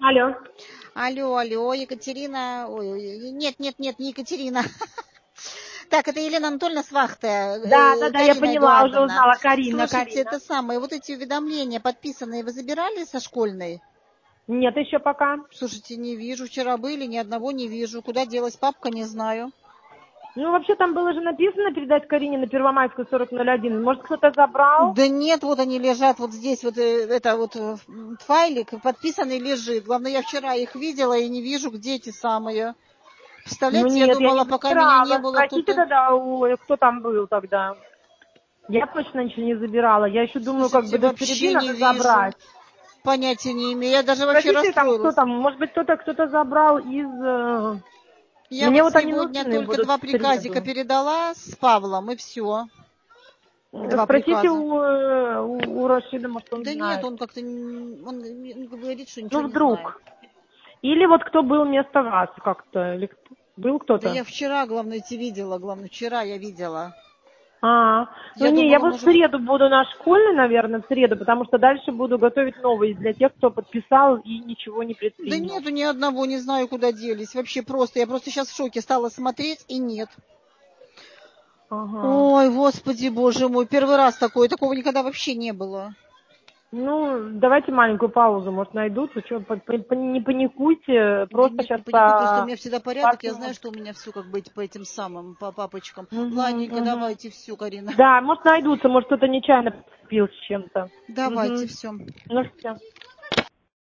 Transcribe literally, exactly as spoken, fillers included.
Алло. Алло, алло, Екатерина. Ой, ой, нет, нет, нет, не Екатерина. Так, это Елена Анатольевна с вахты. Да, да, да, я Карина поняла, уже Эдуардовна. узнала. Карина, Слушайте, Карина. это самое, вот эти уведомления подписанные вы забирали со школьной? Нет, еще пока. Слушайте, не вижу. Вчера были, ни одного не вижу. Куда делась папка, не знаю. Ну, вообще там было же написано передать Карине на Первомайскую сорок ноль один. Может, кто-то забрал? Да нет, вот они лежат вот здесь, вот э, это вот э, файлик подписанный лежит. Главное, я вчера их видела и не вижу, где эти самые. Ну Представляете, я нет, я думала, не пока меня не забирала. было, Спросите кто-то... тогда, у, кто там был тогда. Я точно ничего не забирала. Я еще думаю, как бы Слушайте, до среды вообще не надо вижу. забрать. Понятия не имею. Я даже вообще Спросите там, кто расстроилась. там. Может быть, кто-то кто-то забрал из... э, Я Мне вот вот они сегодня нужны только будут два в приказика среду. передала с Павлом, и все. Два Спросите приказа. у, э, у, у Рашида, может, он Да нет, знает. он как-то, не- он, он говорит, что ничего Ну, не знает. вдруг. Или вот кто был вместо вас как-то. Или кто- был Да кто-то? я вчера, главное, эти видела, главное, вчера я видела. А, ну Я не, я думала, вот в может быть... среду буду на школьной, наверное, в среду, потому что дальше буду готовить новые для тех, кто подписал и ничего не Да предпринял. нету ни одного, не знаю, куда делись. Вообще просто, я просто сейчас в шоке стала смотреть, и нет. Ага. Ой, господи, боже мой, первый раз такое, такого никогда вообще не было. Ну, давайте маленькую паузу, может, найдут. Вы что, по- по- не паникуйте, Да просто нет, сейчас не паникуй, просто у по... меня всегда порядок, я знаю, посмотрим. что у меня все как быть по этим самым, по папочкам. Угу, Ладненько, угу. давайте все, Карина. Да, может, найдутся, может, кто-то нечаянно пил с чем-то. Давайте Угу. все. Ну, все.